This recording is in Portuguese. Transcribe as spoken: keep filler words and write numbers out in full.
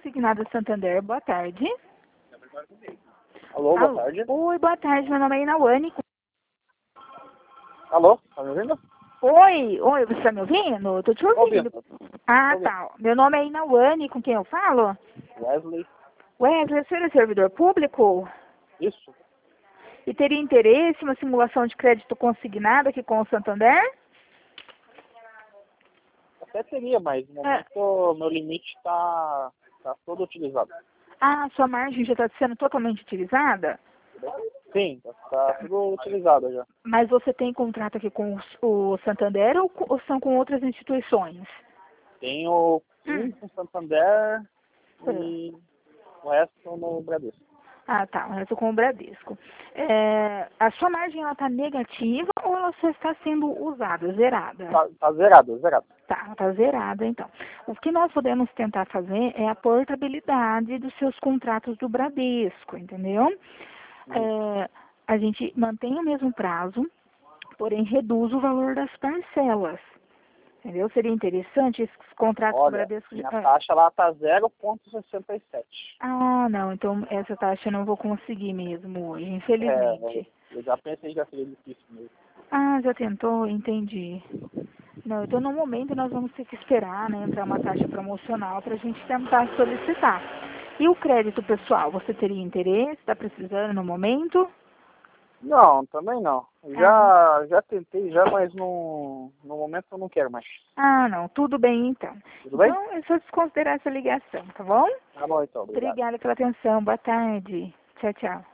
Consignado Santander, boa tarde. Alô, boa Alô. tarde. Oi, boa tarde, meu nome é Inawane. Alô, tá me ouvindo? Oi, oi, você tá me ouvindo? Eu tô te ouvindo. Ouvindo. Ah, Ouvindo. tá. Meu nome é Inawane, com quem eu falo? Wesley. Wesley, você é servidor público? Isso. E teria interesse em uma simulação de crédito consignado aqui com o Santander? Até teria, mas no É. momento meu limite tá, tá todo utilizado. Ah, sua margem já está sendo totalmente utilizada? Sim, tá, tá tudo utilizado já. Mas você tem contrato aqui com os- o Santander ou, co- ou são com outras instituições? Tenho Hum. um com Santander É. e o resto no Bradesco. Ah, tá. O resto com o Bradesco. É, a sua margem ela está negativa ou ela só está sendo usada, zerada? Tá, tá zerado, zerado. Tá, está zerada, então. O que nós podemos tentar fazer é a portabilidade dos seus contratos do Bradesco, entendeu? Hum. É, a gente mantém o mesmo prazo, porém reduz o valor das parcelas. Entendeu? Seria interessante esses contratos do Olha, Bradesco. de- minha ah, taxa lá tá zero vírgula sessenta e sete. Ah, não, então essa taxa eu não vou conseguir mesmo hoje, É, infelizmente. eu já pensei que já seria difícil mesmo. Ah, já tentou? Entendi. Não, então no momento nós vamos ter que esperar, né, entrar uma taxa promocional para a gente tentar solicitar. E o crédito pessoal, você teria interesse? Está precisando no momento? Não, também não. Ah, Já, já tentei já, mas no, no momento eu não quero mais. ah, não, tudo bem então. Tudo bem? Então é só desconsiderar essa ligação, tá bom? Tá bom então, obrigado. Obrigada pela atenção, boa tarde. Tchau, tchau.